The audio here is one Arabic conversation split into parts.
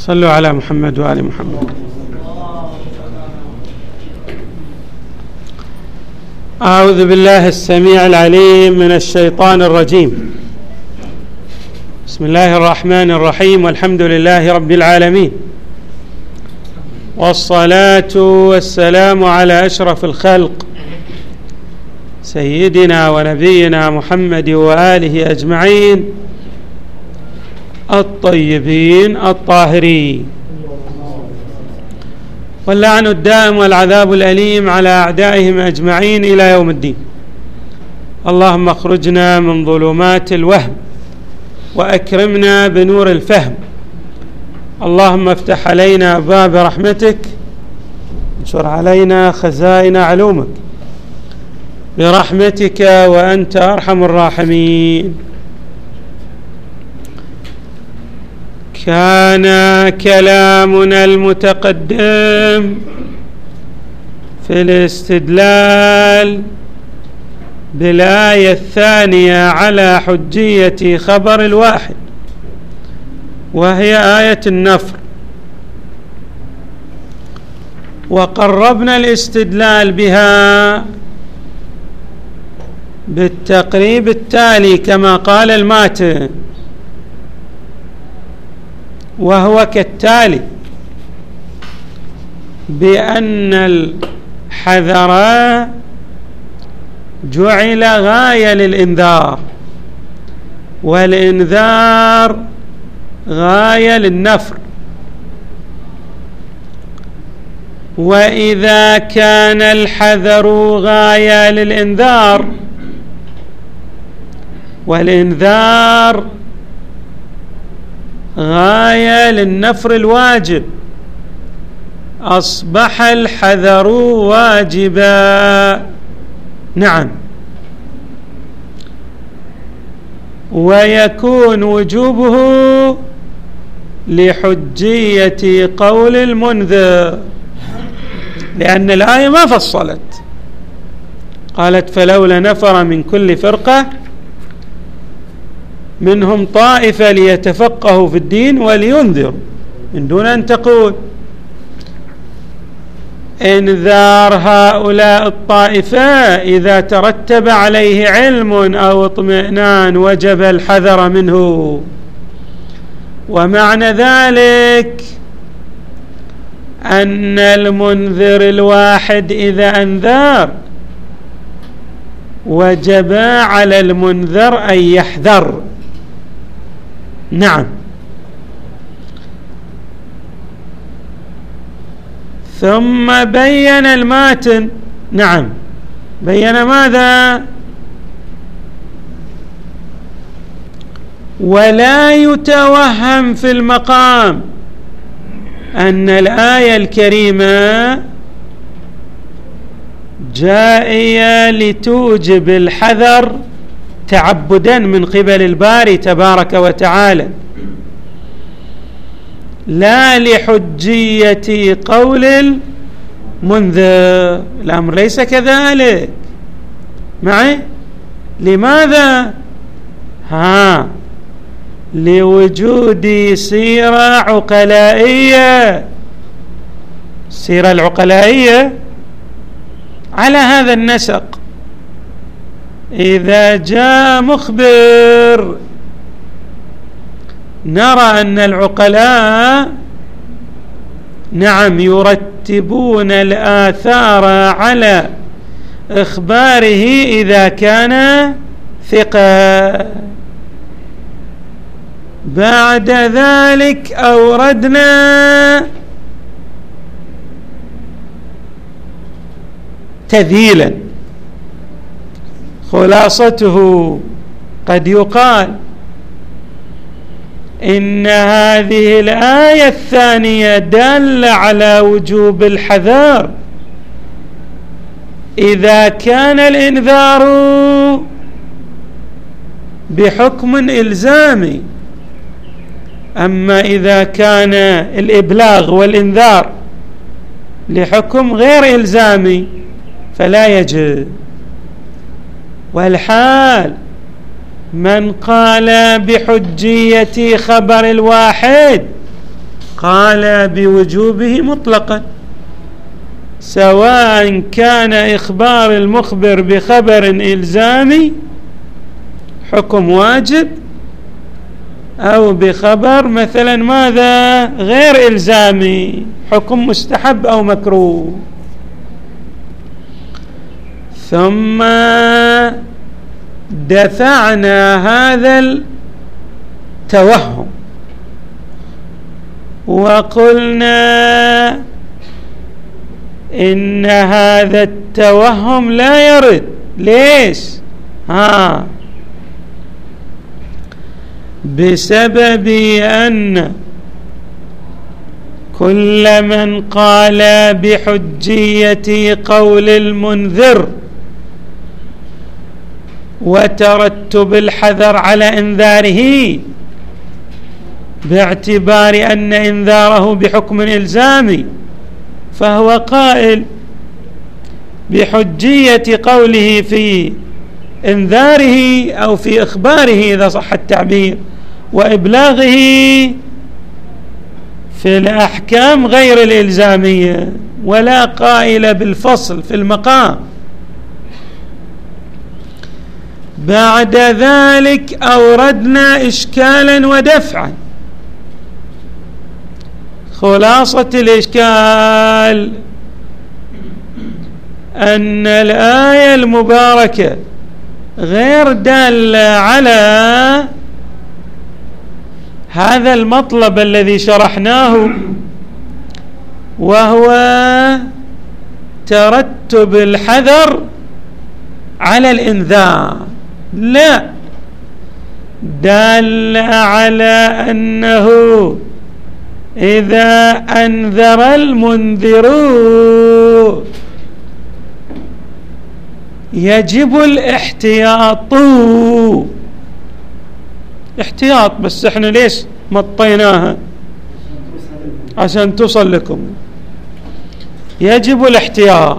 صلوا على محمد وآل محمد. أعوذ بالله السميع العليم من الشيطان الرجيم. بسم الله الرحمن الرحيم، والحمد لله رب العالمين، والصلاة والسلام على أشرف الخلق سيدنا ونبينا محمد وآله أجمعين الطيبين الطاهرين، واللعن الدائم والعذاب الأليم على أعدائهم أجمعين إلى يوم الدين. اللهم اخرجنا من ظلمات الوهم وأكرمنا بنور الفهم. اللهم افتح علينا باب رحمتك، انشر علينا خزائن علومك برحمتك وأنت أرحم الراحمين. كان كلامنا المتقدم في الاستدلال بالآية الثانية على حجية خبر الواحد، وهي آية النفر، وقربنا الاستدلال بها بالتقريب التالي كما قال الماتن، وهو كالتالي: بأن الحذر جعل غاية للإنذار، والإنذار غاية للنفر. وإذا كان الحذر غاية للإنذار والإنذار غاية للنفر الواجب، أصبح الحذر واجبا. نعم، ويكون وجوبه لحجية قول المنذر، لأن الآية ما فصلت، قالت: فلولا نفر من كل فرقة منهم طائفة ليتفقهوا في الدين ولينذروا، من دون أن تقول إنذار هؤلاء الطائفة إذا ترتب عليه علم أو اطمئنان وجب الحذر منه. ومعنى ذلك أن المنذر الواحد إذا أنذر وجب على المنذر أن يحذر. نعم، ثم بين الماتن، نعم، بين ماذا؟ ولا يتوهم في المقام أن الآية الكريمة جائية لتوجب الحذر تعبدا من قبل الباري تبارك وتعالى، لا لحجية قول المنذر. الأمر ليس كذلك معي. لماذا؟ لوجود سيرة عقلائية. السيرة العقلائية على هذا النسق: إذا جاء مخبر نرى أن العقلاء نعم يرتبون الآثار على إخباره إذا كان ثقة. بعد ذلك أوردنا تذيلا، خلاصته قد يقال إن هذه الآية الثانية دالة على وجوب الحذر إذا كان الإنذار بحكم إلزامي، أما إذا كان الإبلاغ والإنذار لحكم غير إلزامي فلا يجب. والحال من قال بحجية خبر الواحد قال بوجوبه مطلقا، سواء كان إخبار المخبر بخبر إلزامي حكم واجب أو بخبر مثلا ماذا غير إلزامي حكم مستحب أو مكروه. ثم دفعنا هذا التوهم وقلنا إن هذا التوهم لا يرد. ليش؟ بسبب أن كل من قال بحجية قول المنذر وترتب الحذر على إنذاره باعتبار أن إنذاره بحكم إلزامي، فهو قائل بحجية قوله في إنذاره أو في إخباره إذا صح التعبير وإبلاغه في الأحكام غير الإلزامية، ولا قائل بالفصل في المقام. بعد ذلك أوردنا إشكالا ودفعا. خلاصة الإشكال أن الآية المباركة غير دالة على هذا المطلب الذي شرحناه، وهو ترتب الحذر على الإنذار. لا، دال على أنه إذا أنذر المنذر يجب الاحتياط. احتياط، بس احنا ليش مطيناها؟ عشان توصل لكم. يجب الاحتياط،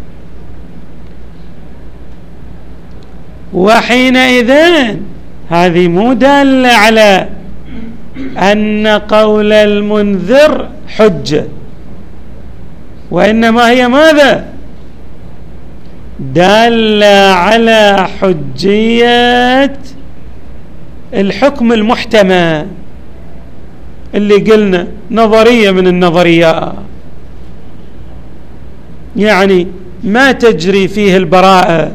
وحينئذ هذه مو دالة على أن قول المنذر حجة، وإنما هي ماذا؟ دالة على حجية الحكم المحتمل اللي قلنا نظرية من النظريات، يعني ما تجري فيه البراءة،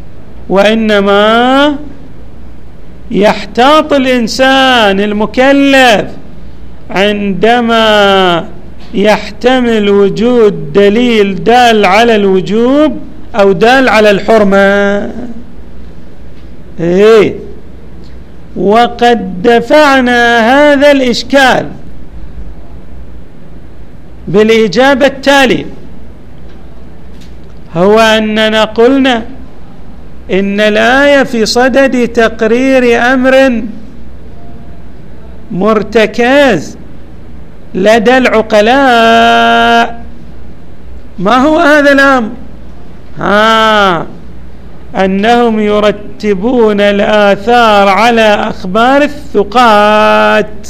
وإنما يحتاط الإنسان المكلف عندما يحتمل وجود دليل دال على الوجوب أو دال على الحرمة. وقد دفعنا هذا الإشكال بالإجابة التالية، هو أننا قلنا إن الآية في صدد تقرير أمر مرتكز لدى العقلاء. ما هو هذا الأمر؟ أنهم يرتبون الآثار على أخبار الثقات.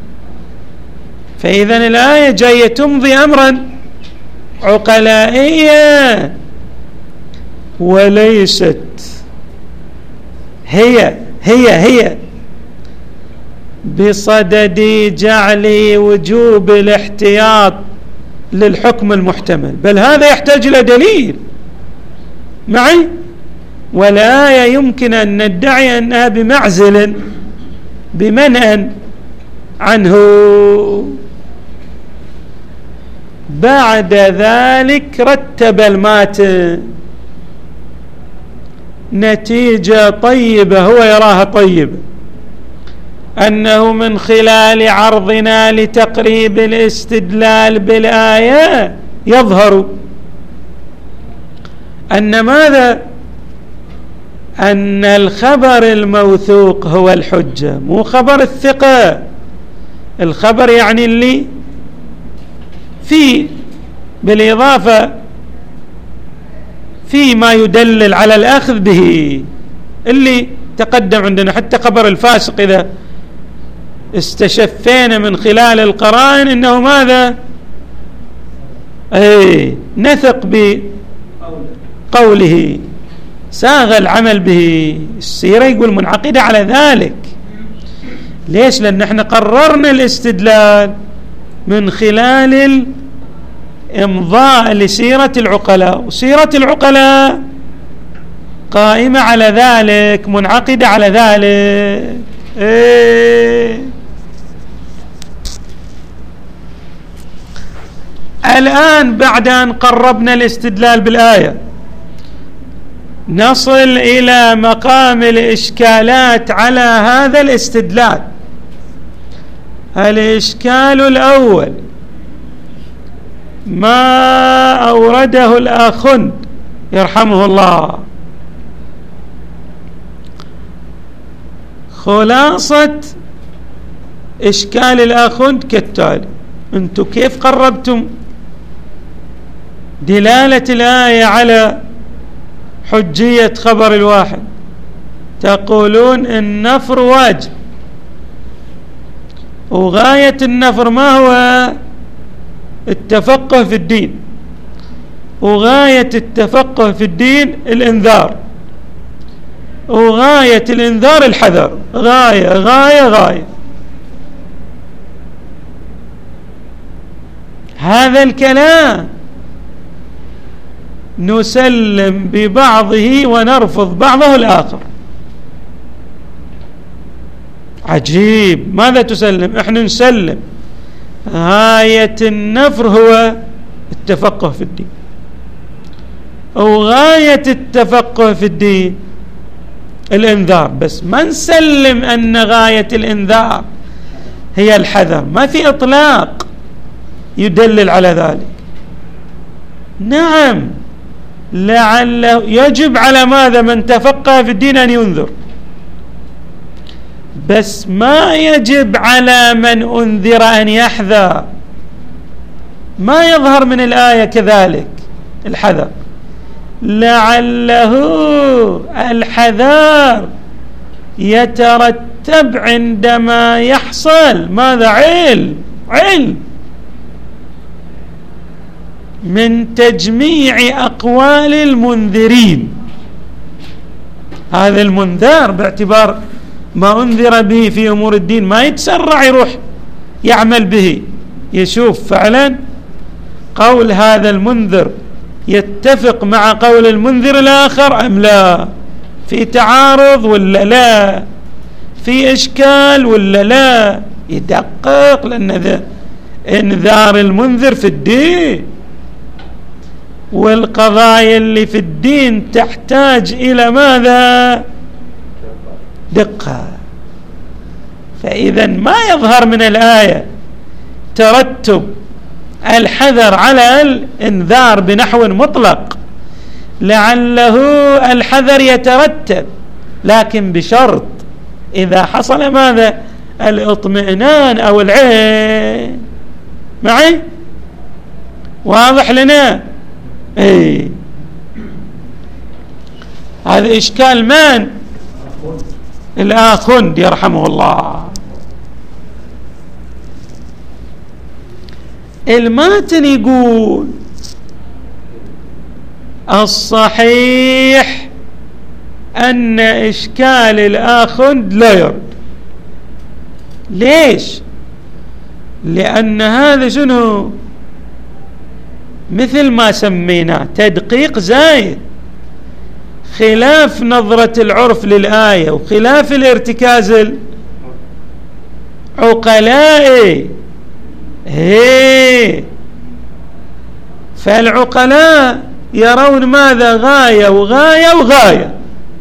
فإذا الآية جاية تمضي أمرا عقلائيا، وليست هي بصدد جعل وجوب الاحتياط للحكم المحتمل، بل هذا يحتاج إلى دليل معي. والآية يمكن أن ندعي أنها بمعزل بمنع عنه. بعد ذلك رتب الماتن نتيجة طيبة هو يراها طيبة، أنه من خلال عرضنا لتقريب الاستدلال بالآية يظهر أن ماذا؟ أن الخبر الموثوق هو الحجة، مو خبر الثقة. الخبر يعني اللي فيه بالإضافة في ما يدلل على الأخذ به، اللي تقدم عندنا. حتى خبر الفاسق إذا استشفينا من خلال القرائن أنه ماذا؟ نثق بقوله، ساغ العمل به. السيرة يقول منعقدة على ذلك. ليش؟ لأن احنا قررنا الاستدلال من خلال الإمضاء لسيرة العقلاء، وسيرة العقلاء قائمة على ذلك، منعقدة على ذلك. الآن بعد أن قربنا الاستدلال بالآية نصل إلى مقام الإشكالات على هذا الاستدلال. الإشكال الأول ما أورده الآخوند يرحمه الله. خلاصة إشكال الآخوند كالتالي: أنتم كيف قربتم دلالة الآية على حجية خبر الواحد؟ تقولون النفر واجب، وغاية النفر ما هو؟ التفقه في الدين، وغاية التفقه في الدين الإنذار، وغاية الإنذار الحذر. غاية غاية غاية. هذا الكلام نسلم ببعضه ونرفض بعضه الآخر. عجيب. ماذا تسلم؟ احنا نسلم غاية النفر هو التفقه في الدين، وغاية التفقه في الدين الإنذار، بس ما نسلم أن غاية الإنذار هي الحذر. ما في إطلاق يدلل على ذلك. نعم، لعله يجب على ماذا؟ من تفقه في الدين أن ينذر، بس ما يجب على من أنذر أن يحذر. ما يظهر من الآية كذلك الحذر. لعله الحذار يترتب عندما يحصل ماذا؟ علم من تجميع أقوال المنذرين. هذا المنذر باعتبار ما أنذر به في أمور الدين ما يتسرع يروح يعمل به، يشوف فعلا قول هذا المنذر يتفق مع قول المنذر الآخر أم لا، في تعارض ولا لا، في إشكال ولا لا. يدقق، لأن ذا انذار المنذر في الدين، والقضايا اللي في الدين تحتاج إلى ماذا؟ دقة. فإذا ما يظهر من الآية ترتب الحذر على الإنذار بنحو مطلق. لعله الحذر يترتب، لكن بشرط إذا حصل ماذا؟ الاطمئنان أو العين. معي؟ واضح لنا؟ هذا إشكال من؟ الآخوند يرحمه الله. الماتن يقول الصحيح أن إشكال الآخوند لا يرد. ليش؟ لأن هذا شنو؟ مثل ما سميناه تدقيق زايد، خلاف نظرة العرف للآية وخلاف الارتكاز العقلاء. فالعقلاء يرون ماذا؟ غاية وغاية وغاية.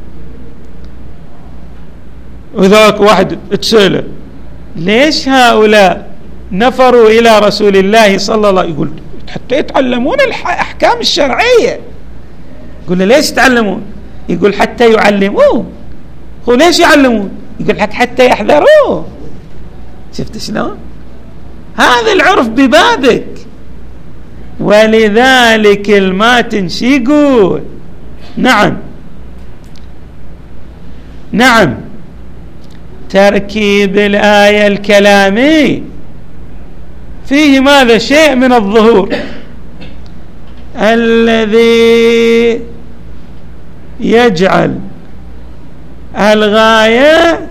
وذاك واحد اتسأل ليش هؤلاء نفروا إلى رسول الله صلى الله عليه وسلم؟ يقول حتى يتعلمون الأحكام الشرعية. يقول له ليش يتعلمون؟ يقول حتى يعلمون. هو ليش يعلمون؟ يقول لك حتى يحذروه. شفت شلون؟ هذا العرف ببابك. ولذلك الماتن شي يقول؟ نعم تركيب الآية الكلامي فيه ماذا؟ شيء من الظهور الذي يجعل الغاية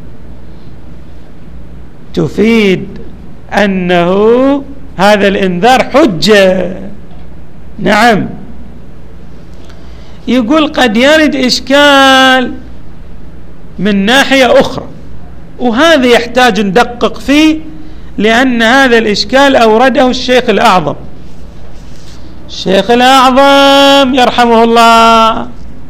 تفيد أنه هذا الإنذار حجة. نعم. يقول قد يرد إشكال من ناحية أخرى، وهذا يحتاج ندقق فيه، لأن هذا الإشكال أورده الشيخ الأعظم. الشيخ الأعظم يرحمه الله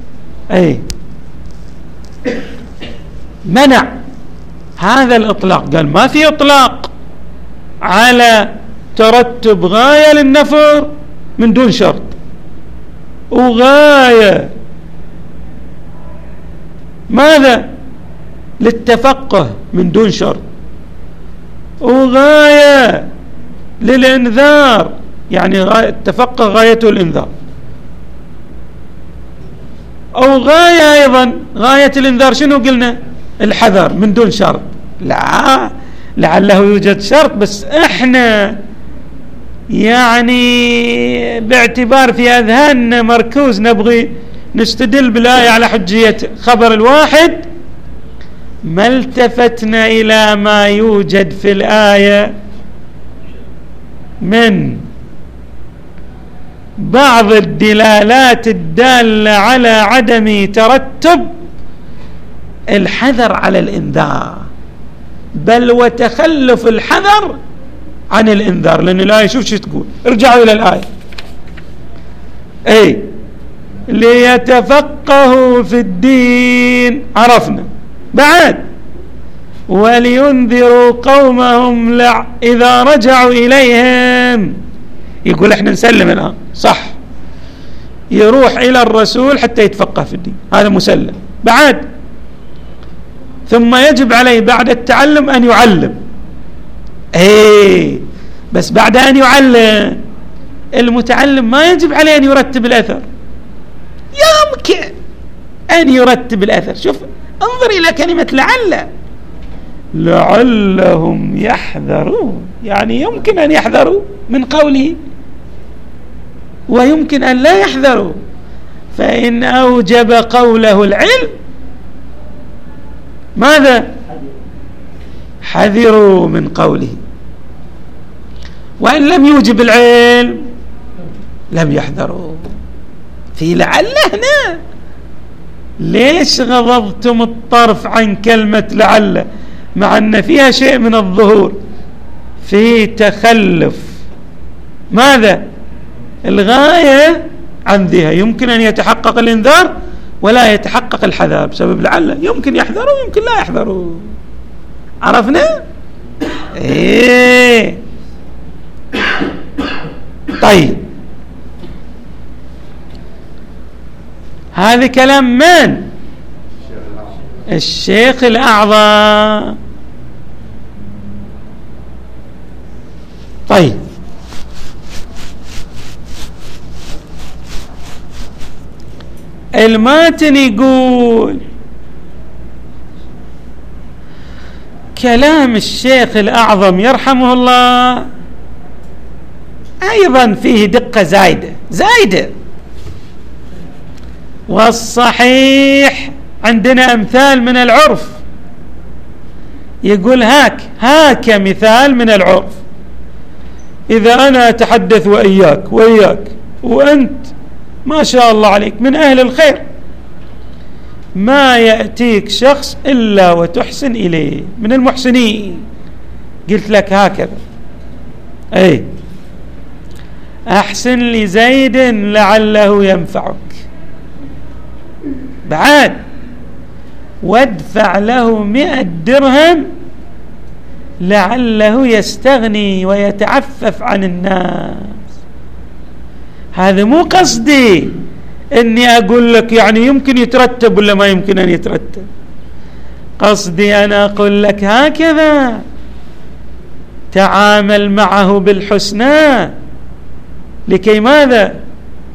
منع هذا الإطلاق، قال ما في إطلاق على ترتب غاية للنفر من دون شرط، وغاية ماذا؟ للتفقه من دون شرط، وغاية للإنذار، يعني التفقه غايته الإنذار، أو غاية أيضا غاية الإنذار شنو قلنا؟ الحذر من دون شرط. لا، لعله يوجد شرط، بس احنا يعني باعتبار في أذهاننا مركوز نبغي نستدل بالآية على حجية خبر الواحد، ما التفتنا إلى ما يوجد في الآية من بعض الدلالات الدالة على عدم ترتب الحذر على الإنذار، بل وتخلف الحذر عن الإنذار. لأن الآية شوف شو تقول، ارجعوا إلى الآية ليتفقهوا في الدين، عرفنا. بعد ولينذروا قومهم إذا رجعوا إليهم، يقول احنا نسلم الآن صح، يروح إلى الرسول حتى يتفقه في الدين، هذا مسلم. بعد ثم يجب عليه بعد التعلم أن يعلم. بس بعد أن يعلم المتعلم ما يجب عليه أن يرتب الأثر، يمكن أن يرتب الأثر. شوف، انظر إلى كلمة لعلهم يحذرون، يعني يمكن أن يحذروا من قوله ويمكن أن لا يحذروا، فإن أوجب قوله العلم ماذا؟ حذروا من قوله، وإن لم يوجب العلم لم يحذروا. في لعل هنا ليش غضضتم الطرف عن كلمة لعل مع أن فيها شيء من الظهور؟ في تخلف ماذا؟ الغاية عن ذيها، يمكن أن يتحقق الإنذار ولا يتحقق الحذر بسبب لعل، يمكن يحذروا يمكن لا يحذروا. عرفنا؟ طيب، هذا كلام من؟ الشيخ الأعظم. طيب، الماتن يقول كلام الشيخ الأعظم يرحمه الله أيضا فيه دقة زايدة، والصحيح عندنا أمثال من العرف. يقول هاك مثال من العرف، إذا أنا أتحدث وإياك وأنت ما شاء الله عليك من أهل الخير، ما يأتيك شخص إلا وتحسن إليه من المحسنين، قلت لك هكذا أحسن لزيد لعله ينفعك، بعد وادفع له 100 درهم لعله يستغني ويتعفف عن الناس. هذا مو قصدي اني اقول لك يعني يمكن يترتب ولا ما يمكن ان يترتب، قصدي انا اقول لك هكذا تعامل معه بالحسنى، لكي ماذا؟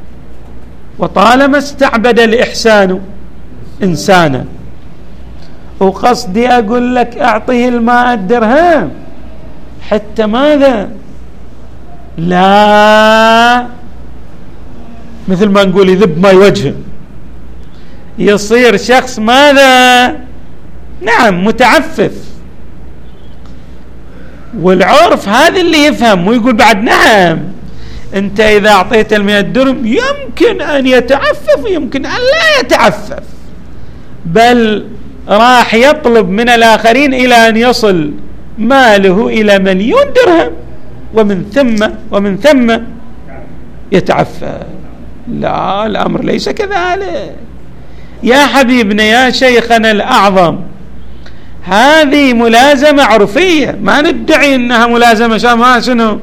وطالما استعبد الإحسان إنسانا وقصدي أقول لك أعطيه الماء الدرهم حتى ماذا؟ لا، مثل ما نقول يذب ما وجهه، يصير شخص ماذا؟ نعم متعفف. والعرف هذا اللي يفهم ويقول بعد نعم أنت إذا أعطيت 100 درهم يمكن أن يتعفف ويمكن أن لا يتعفف، بل راح يطلب من الآخرين إلى أن يصل ماله إلى 1,000,000 درهم ومن ثم يتعفف. لا، الأمر ليس كذلك يا حبيبنا يا شيخنا الأعظم. هذه ملازمة عرفية، ما ندعي أنها ملازمة شنو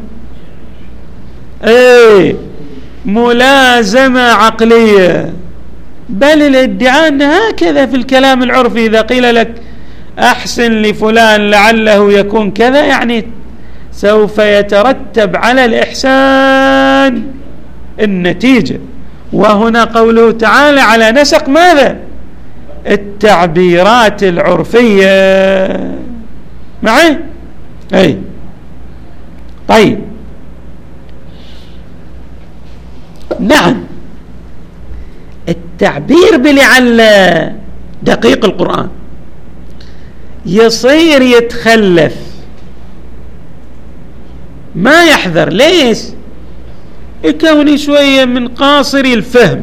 ملازمة عقلية، بل الادعاء أن هكذا في الكلام العرفي إذا قيل لك أحسن لفلان لعله يكون كذا، يعني سوف يترتب على الإحسان النتيجة. وهنا قوله تعالى على نسق ماذا؟ التعبيرات العرفية معي؟ أي طيب، نعم التعبير بلعل دقيق القرآن يصير يتخلف، ما يحذر. ليش؟ يكون شوية من قاصري الفهم،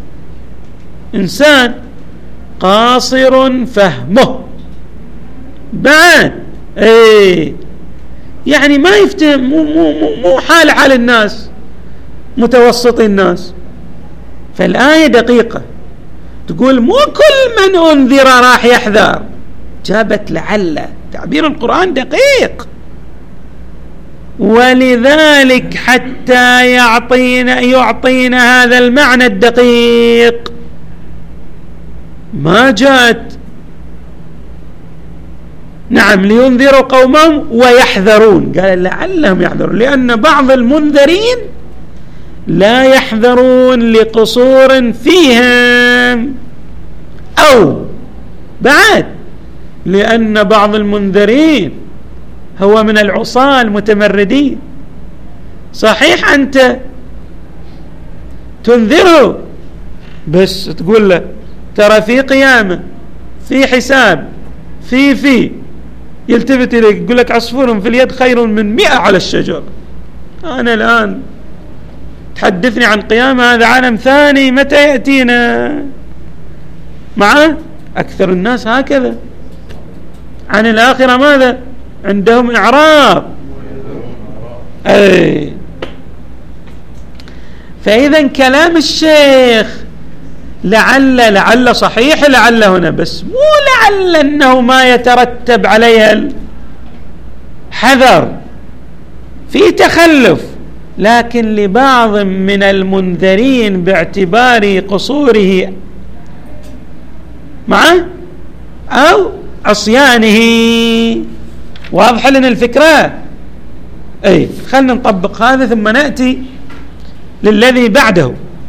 إنسان قاصر فهمه بعد يعني ما يفتهم، مو حال الناس، متوسط الناس. فالآية دقيقة تقول مو كل من أنذر راح يحذر، جابت لعل. تعبير القرآن دقيق، ولذلك حتى يعطينا هذا المعنى الدقيق ما جاءت نعم لينذروا قومهم ويحذرون، قال لعلهم يحذرون، لأن بعض المنذرين لا يحذرون لقصور فيهم، أو بعد لأن بعض المنذرين هو من العصاة المتمردين. صحيح أنت تنذره بس تقول له ترى في قيامة، في حساب، في يلتفت إليك يقول لك عصفور في اليد خير من 100 على الشجر. أنا الآن تحدثني عن قيامة، هذا عالم ثاني متى يأتينا؟ معه أكثر الناس هكذا عن الآخرة ماذا؟ عندهم إعراض. فإذا كلام الشيخ لعل صحيح، لعل هنا بس مو لعل أنه ما يترتب عليها الحذر في تخلف، لكن لبعض من المنذرين باعتبار قصوره معه أو عصيانه. واضح لنا الفكرة؟ خلنا نطبق هذا ثم نأتي للذي بعده.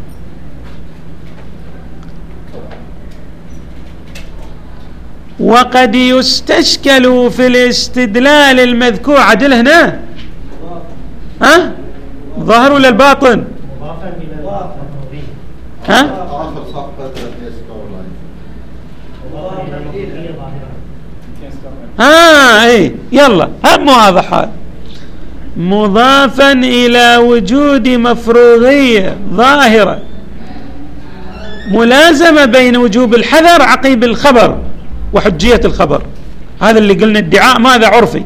وقد يستشكل في الاستدلال المذكور. عدل هنا ظاهر ولا الباطن؟ يلا هم واضح هذا. مضافا إلى وجود مفروضية ظاهرة ملازمة بين وجوب الحذر عقيب الخبر وحجية الخبر. هذا اللي قلنا ادعاء ماذا؟ عرفي.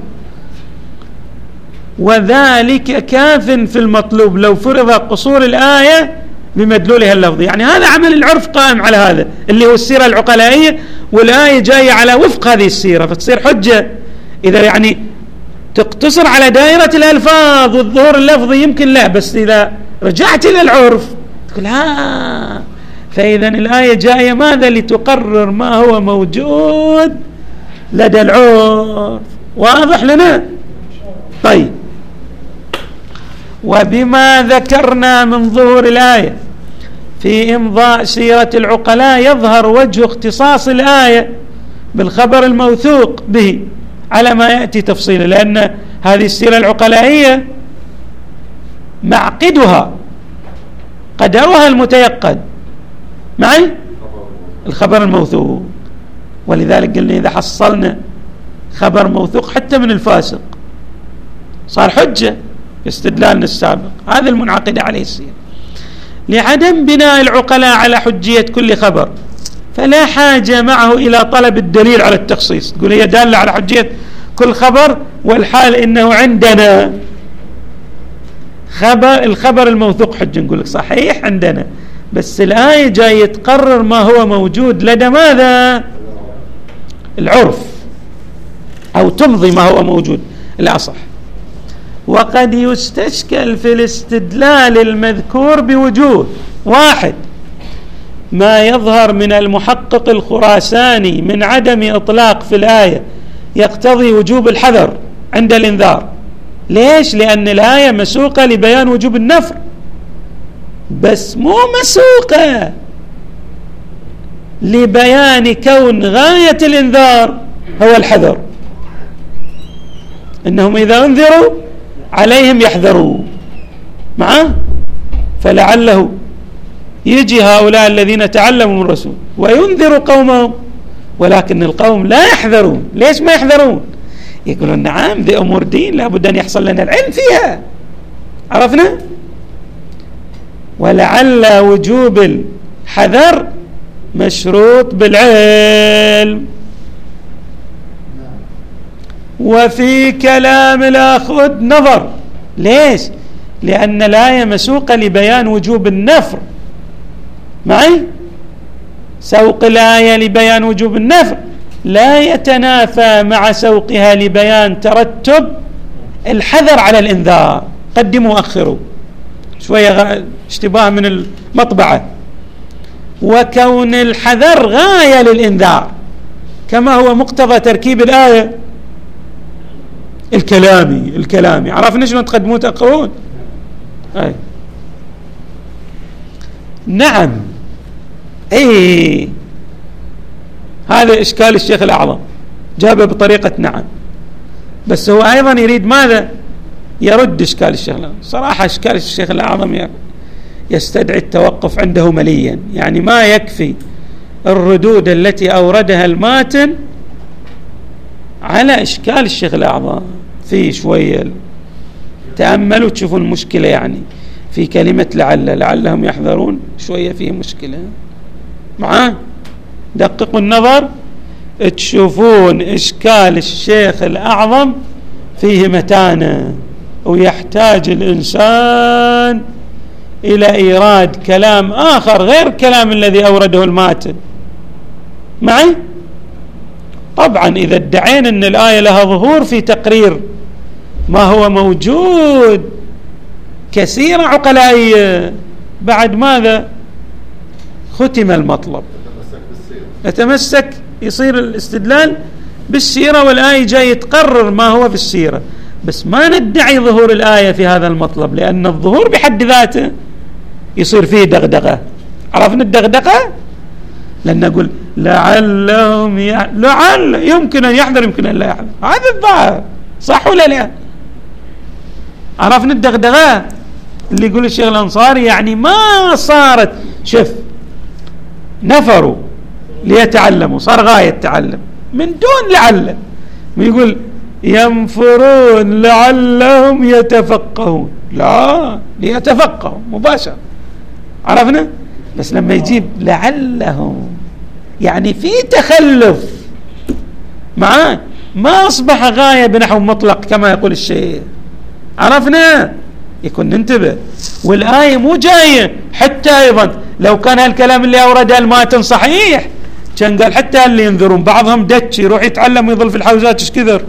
وذلك كاف في المطلوب لو فرض قصور الآية بمدلولها اللفظي. يعني هذا عمل العرف قائم على هذا اللي هو السيرة العقلائية، والآية جاية على وفق هذه السيرة، فتصير حجة. إذا يعني تقتصر على دائرة الألفاظ والظهور اللفظي يمكن لا، بس إذا رجعت إلى العرف تقول فإذا الآية جاية ماذا؟ لتقرر ما هو موجود لدى العرف. واضح لنا؟ طيب، وبما ذكرنا من ظهور الآية في إمضاء سيرة العقلاء يظهر وجه اختصاص الآية بالخبر الموثوق به على ما يأتي تفصيله، لأن هذه السيرة العقلائية معقدها قدرها المتيقن معي الخبر الموثوق. ولذلك قلنا إذا حصلنا خبر موثوق حتى من الفاسق صار حجة في استدلالنا السابق، هذا المنعقد عليه السيرة. لعدم بناء العقلاء على حجية كل خبر فلا حاجة معه إلى طلب الدليل على التخصيص. تقول هي دالة على حجية كل خبر، والحال إنه عندنا الخبر الموثوق حجة. نقول لك صحيح عندنا، بس الآية جاية تقرر ما هو موجود لدى ماذا؟ العرف، أو تمضي ما هو موجود الأصح. وقد يستشكل في الاستدلال المذكور بوجوه: واحد، ما يظهر من المحقق الخراساني من عدم إطلاق في الآية يقتضي وجوب الحذر عند الإنذار. ليش؟ لأن الآية مسوقة لبيان وجوب النفر، بس مو مسوقة لبيان كون غاية الإنذار هو الحذر، إنهم إذا أنذروا عليهم يحذروا معه. فلعله يجي هؤلاء الذين تعلموا من الرسول وينذروا قومهم، ولكن القوم لا يحذرون. ليش ما يحذرون؟ يقولون نعم ذي أمور دين لابد أن يحصل لنا العلم فيها، عرفنا؟ ولعل وجوب الحذر مشروط بالعلم. وفي كلام الآخذ نظر. ليش؟ لأن الآية مسوقة لبيان وجوب النفر معي. سوق الآية لبيان وجوب النفر لا يتنافى مع سوقها لبيان ترتب الحذر على الإنذار. قدموا وأخروا شوية اشتباه من المطبعة. وكون الحذر غاية للإنذار كما هو مقتضى تركيب الآية الكلامي. عرفنا شلون تقدمون تأخرون؟ أي نعم، هذا إشكال الشيخ الأعظم، جابه بطريقة نعم، بس هو أيضا يريد ماذا؟ يرد إشكال الشيخ الأعظم. صراحة إشكال الشيخ الأعظم يستدعي التوقف عنده مليا، يعني ما يكفي الردود التي أوردها الماتن على إشكال الشيخ الأعظم. في شوية تأملوا تشوفوا المشكلة، يعني في كلمة لعلهم يحذرون شوية فيه مشكلة معاه. دققوا النظر تشوفون إشكال الشيخ الأعظم فيه متانة، ويحتاج الإنسان إلى إيراد كلام آخر غير كلام الذي أورده الماتن معي. طبعا إذا ادعينا أن الآية لها ظهور في تقرير ما هو موجود كسيرة عقلائية، بعد ماذا ختم المطلب؟ يتمسك، يصير الاستدلال بالسيرة، والآية جاي تقرر ما هو في السيرة. بس ما ندعي ظهور الآية في هذا المطلب، لأن الظهور بحد ذاته يصير فيه دغدغة. عرفنا الدغدغة؟ لأن نقول لعلهم لعل يمكن أن يحذر يمكن أن لا يحذر، هذا الظاهر، صح ولا لا؟ عرفنا الدغدغة اللي يقول الشيخ الأنصاري، يعني ما صارت شف نفروا ليتعلموا، صار غاية تعلم من دون لعل. ويقول ينفرون لعلهم يتفقهون، لا ليتفقهوا مباشرة. عرفنا؟ بس لما يجيب لعلهم يعني في تخلف معاه، ما أصبح غاية بنحو مطلق كما يقول الشيخ. عرفنا؟ يكون ننتبه. والآية مو جاية حتى أيضا لو كان هالكلام اللي أورده الماتن صحيح كان قال حتى اللي ينذرون بعضهم دتش يروح يتعلم ويظل في الحوزات ايش كثر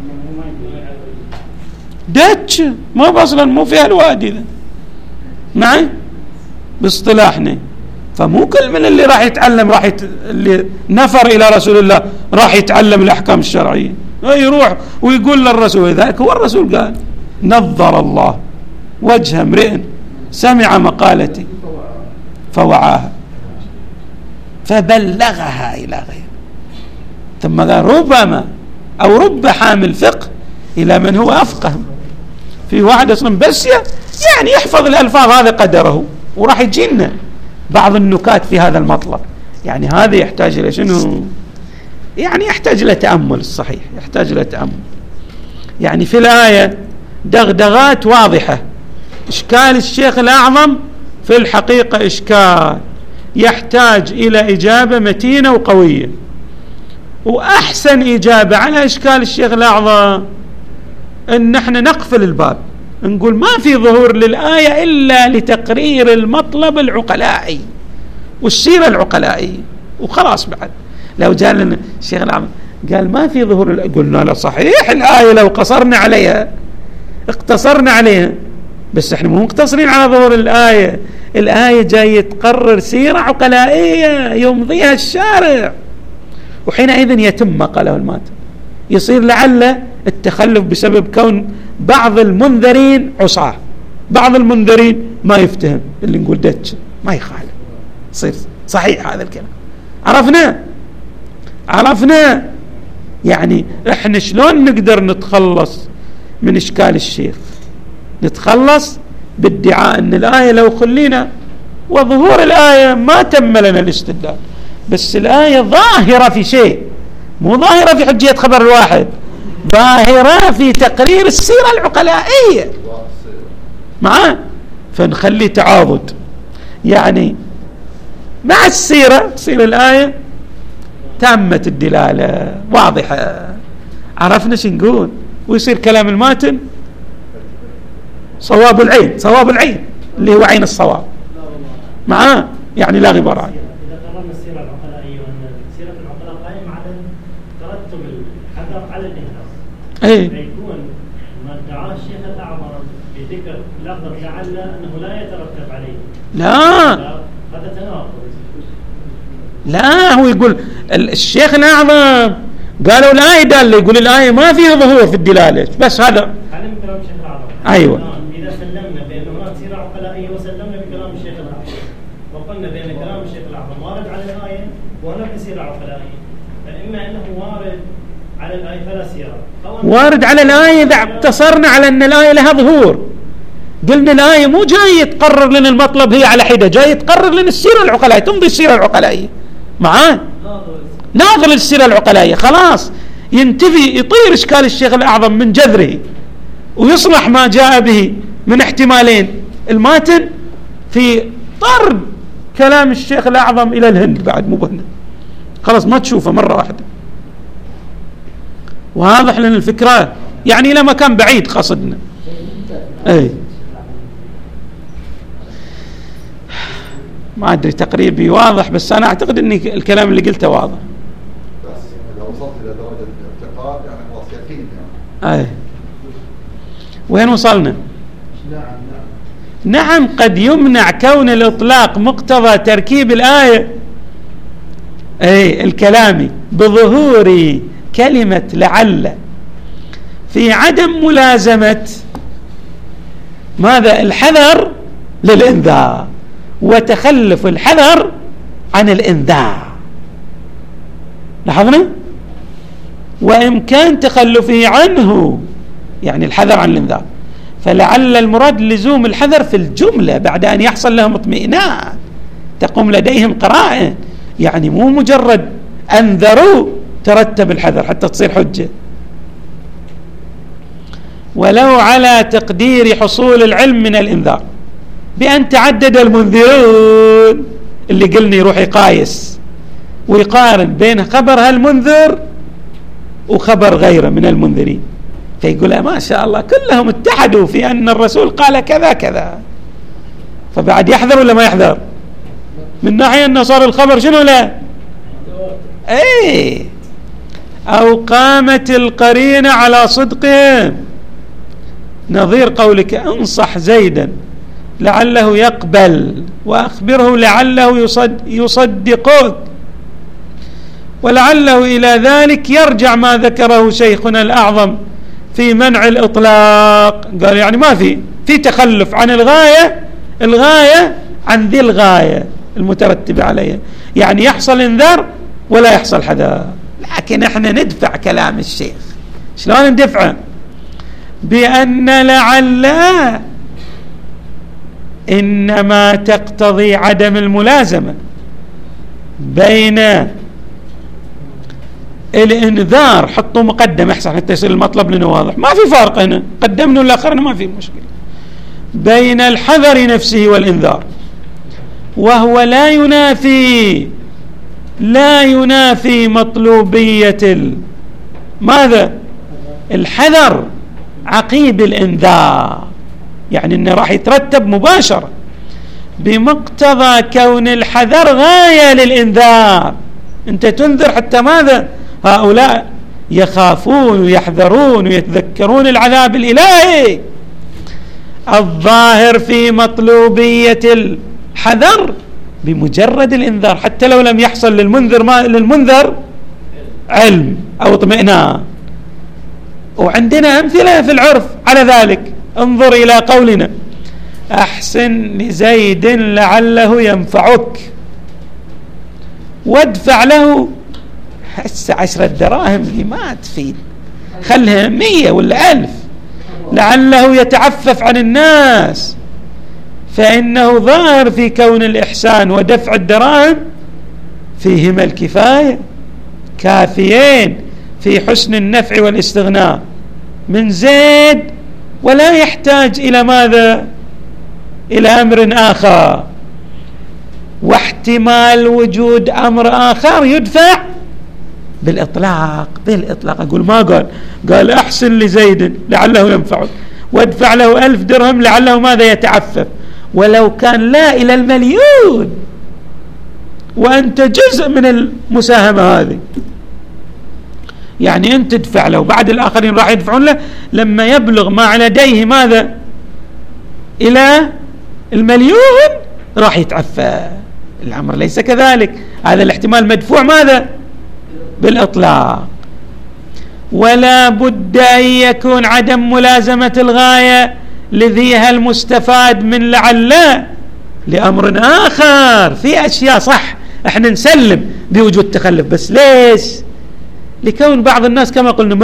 دتش، ما أصلا مو فيها الوادي ذا معي باصطلاحنا. فمو كل من اللي راح يتعلم اللي نفر إلى رسول الله راح يتعلم الأحكام الشرعية، يروح ويقول للرسول. ذلك هو الرسول قال نظر الله وجه امرئ سمع مقالتي فوعاها فبلغها إلى غيره. ثم قال ربما أو رب حامل فقه إلى من هو أفقه. في واحد أصلا بس يعني يحفظ الألفاظ هذا قدره، وراح يجينا بعض النكات في هذا المطلب. يعني هذا يحتاج إلى شنو؟ يعني يحتاج إلى تأمل، الصحيح يحتاج إلى تأمل. يعني في الآية دغدغات واضحة. إشكال الشيخ الأعظم في الحقيقة إشكال يحتاج إلى إجابة متينة وقوية. وأحسن إجابة على إشكال الشيخ الأعظم أن نحن نقفل الباب، نقول ما في ظهور للآية إلا لتقرير المطلب العقلائي والسيرة العقلائية وخلاص. بعد لو جاء لنا الشيخ الأعظم قال ما في ظهور، قلنا له صحيح الآية لو قصرنا عليها اقتصرنا عليها، بس احنا مو مقتصرين على ظهور الآية. الآية جاية تقرر سيرة عقلائية يمضيها الشارع، وحينئذ يتم ما قاله الماتن. يصير لعل التخلف بسبب كون بعض المنذرين عصاه، بعض المنذرين ما يفتهم اللي نقول دتش ما يخالف، يصير صحيح هذا الكلام. عرفنا يعني احنا شلون نقدر نتخلص من اشكال الشيخ؟ نتخلص بادعاء ان الآية لو خلينا، وظهور الآية ما تم لنا الاستدلال، بس الآية ظاهرة في شيء، مو ظاهرة في حجية خبر الواحد، ظاهرة في تقرير السيرة العقلائية معاه. فنخلي تعاضد يعني مع السيرة، تصير الآية تامة الدلالة واضحة، عرفنا شو نقول، ويصير كلام الماتن صواب العين اللي هو عين الصواب معاه، يعني لا غبار عنه. إذا قررنا السيرة العقلائية وأن السيرة العقلاء قائمة على ترتب الحذر على الإنكار، فيكون ما ادعاه الشيخ الأعظم بذكر لفظ لعل أنه لا يترتب عليه، لا هذا تناقض. لا، هو يقول الشيخ الأعظم قالوا الآية دالة، يقول الآية ما فيها ظهور في الدلالة، بس هذا علم كلام الشيخ الأعظم. أيوة. إذا سلمنا بأن هناك سيرة عقلائية وسلمنا بكلام الشيخ الأعظم وقلنا بأن كلام الشيخ الأعظم وارد على الآية وهناك سيرة عقلائية، فإما أنه وارد على الآية فلا سيرة، وارد على الآية إذا اقتصرنا على أن الآية لها ظهور. قلنا الآية مو جاي تقرر لنا المطلب هي على حدة، جاي تقرر لنا السيرة العقلائية، تمضي السيرة العقلائية معاه، ناظر للسيرة العقلائية، خلاص ينتفي، يطير إشكال الشيخ الأعظم من جذره، ويصلح ما جاء به من احتمالين الماتن في طرد كلام الشيخ الأعظم إلى الهند، بعد مو هنا، خلاص ما تشوفه مرة واحدة. واضح لنا الفكرة، يعني إلى مكان بعيد قصدنا. أي ما أدري تقريبي واضح، بس أنا أعتقد أن الكلام اللي قلته واضح. بس لو وصلت إلى درجة الارتقاء يعني خلاص يقين يعني. أي وين وصلنا؟ نعم قد يمنع كون الإطلاق مقتضى تركيب الآية الكلامي بظهور كلمة لعل في عدم ملازمة ماذا؟ الحذر للإنذار، وتخلف الحذر عن الإنذار. لاحظنا؟ وإمكان تخلفه عنه، يعني الحذر عن الإنذار. فلعل المراد لزوم الحذر في الجملة بعد أن يحصل لهم اطمئنان، تقوم لديهم قرائن، يعني مو مجرد أنذروا ترتب الحذر حتى تصير حجة. ولو على تقدير حصول العلم من الإنذار بأن تعدد المنذرون، اللي قلنا يروح يقايس ويقارن بين خبر هالمنذر وخبر غيره من المنذرين، فيقول ما شاء الله كلهم اتحدوا في أن الرسول قال كذا كذا، فبعد يحذر ولا ما يحذر؟ من ناحية أنه صار الخبر شنو لا أو قامت القرينة على صدقهم، نظير قولك انصح زيدا لعله يقبل وأخبره لعله يصدقك، ولعله إلى ذلك يرجع ما ذكره شيخنا الأعظم في منع الإطلاق. قال يعني ما في تخلف عن الغاية عن ذي الغاية المترتبة عليها، يعني يحصل انذار ولا يحصل حذر، لكن احنا ندفع كلام الشيخ. شلون ندفعه؟ بأن لعل إنما تقتضي عدم الملازمة بين الإنذار، حطوا مقدم أحسن حتى يصير المطلب لنا واضح، ما في فرق هنا، قدمنا ولا أخرنا ما في مشكلة، بين الحذر نفسه والإنذار، وهو لا ينافي مطلوبية ماذا؟ الحذر عقيب الإنذار، يعني أنه راح يترتب مباشرة بمقتضى كون الحذر غاية للإنذار. أنت تنذر حتى ماذا؟ هؤلاء يخافون ويحذرون ويتذكرون العذاب الإلهي. الظاهر في مطلوبية الحذر بمجرد الإنذار، حتى لو لم يحصل للمنذر علم أو اطمئنان. وعندنا أمثلة في العرف على ذلك. انظر إلى قولنا: أحسن لزيد لعله ينفعك، وادفع له 10 دراهم اللي ما تفيد، خلها 100 ولا 1000 لعله يتعفف عن الناس. فإنه ظاهر في كون الإحسان ودفع الدراهم فيهما الكفاية، كافيين في حسن النفع والاستغناء من زيد، ولا يحتاج إلى ماذا؟ إلى أمر آخر. واحتمال وجود أمر آخر يدفع بالإطلاق. أقول ما قال أحسن لزيد لعله ينفعك، وادفع له 1000 درهم لعله ماذا؟ يتعفف. ولو كان لا إلى المليون وأنت جزء من المساهمة هذه، يعني أنت تدفع له، بعد الآخرين راح يدفعون له لما يبلغ ما لديه ماذا؟ إلى المليون راح يتعفى. الأمر ليس كذلك، هذا الاحتمال مدفوع ماذا؟ بالإطلاق. ولا بد أن يكون عدم ملازمة الغاية لذيها المستفاد من لعل لأمر آخر. في أشياء صح احنا نسلم بوجود تخلف، بس ليش؟ لكون بعض الناس كما قلنا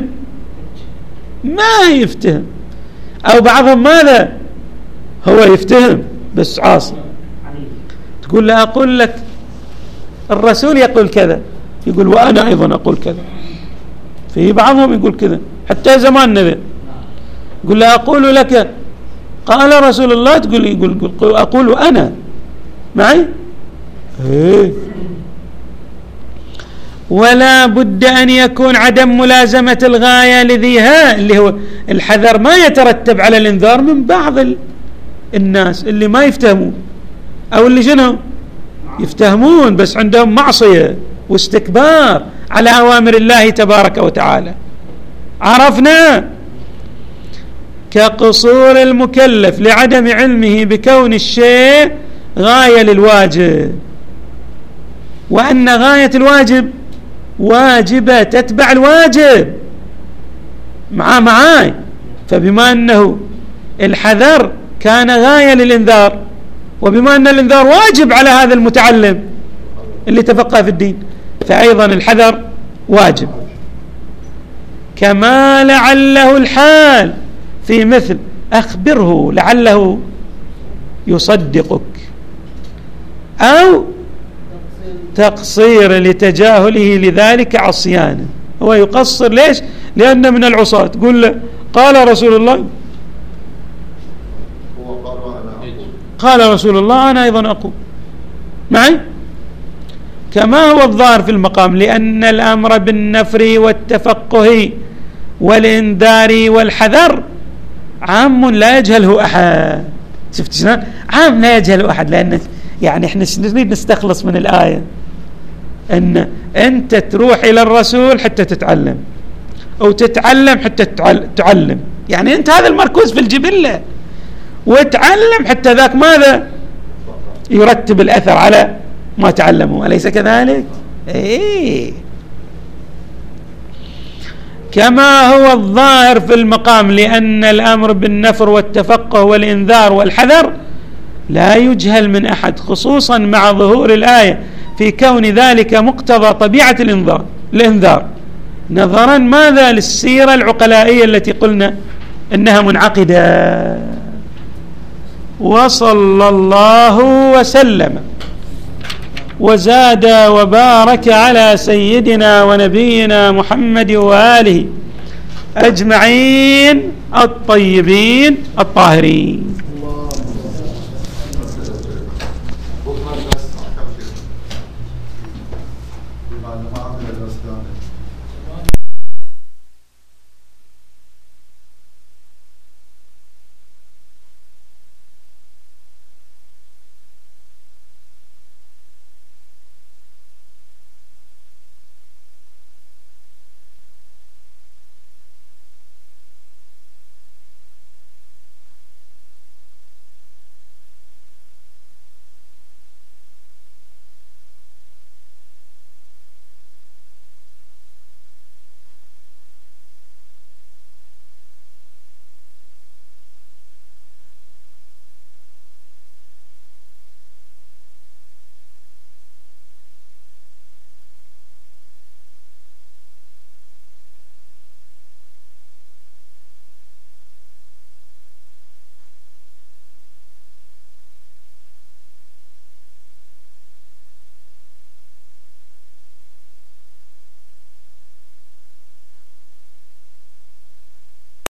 ما يفتهم، أو بعضهم ماذا؟ هو يفتهم بس عاصي. تقول له أقول لك الرسول يقول كذا، يقول وأنا أيضا أقول كذا. في بعضهم يقول كذا حتى زماننا ذا، يقول له أقول لك قال رسول الله، يقول أقول أنا معي. ولا بد أن يكون عدم ملازمة الغاية لذيها اللي هو الحذر ما يترتب على الإنذار من بعض الناس اللي ما يفتهمون، أو اللي شنو يفتهمون بس عندهم معصية واستكبار على أوامر الله تبارك وتعالى. عرفنا كقصور المكلف لعدم علمه بكون الشيء غاية للواجب، وأن غاية الواجب واجبة تتبع الواجب معاي. فبما أنه الحذر كان غاية للإنذار، وبما أن الإنذار واجب على هذا المتعلم اللي تفقه في الدين، فأيضا الحذر واجب. كما لعله الحال في مثل أخبره لعله يصدقك، أو تقصير لتجاهله لذلك عصيانه. هو يقصر ليش؟ لأن من العصاة. تقول له قال رسول الله، قال رسول الله أنا أيضا أقول معي. كما هو الظاهر في المقام، لأن الأمر بالنفر والتفقه والإنذار والحذر عام لا يجهله أحد. شفت شلون؟ عام لا يجهله أحد، لأن يعني احنا نريد نستخلص من الآية أن أنت تروح إلى الرسول حتى تتعلم، أو تتعلم حتى تعلم، يعني أنت هذا المركوز في الجبلة، وتعلم حتى ذاك ماذا؟ يرتب الأثر على ما تعلموا، أليس كذلك؟ كما هو الظاهر في المقام، لأن الأمر بالنفر والتفقه والإنذار والحذر لا يجهل من أحد، خصوصا مع ظهور الآية في كون ذلك مقتضى طبيعة الإنذار الإنذار نظرا ماذا للسيرة العقلائية التي قلنا إنها منعقدة. وصلى الله وسلم وزاد وبارك على سيدنا ونبينا محمد وآله أجمعين الطيبين الطاهرين.